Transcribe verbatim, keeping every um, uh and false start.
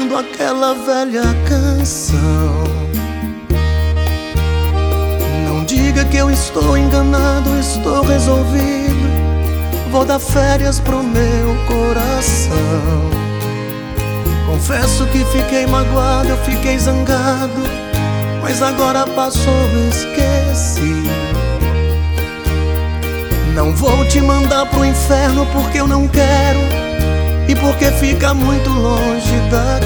cantando aquela velha canção. Não diga que eu estou enganado, estou resolvido. Vou dar férias pro meu coração. Confesso que fiquei magoado, eu fiquei zangado, mas agora passou, eu esqueci. Não vou te mandar pro inferno porque eu não quero e porque fica muito longe daqui.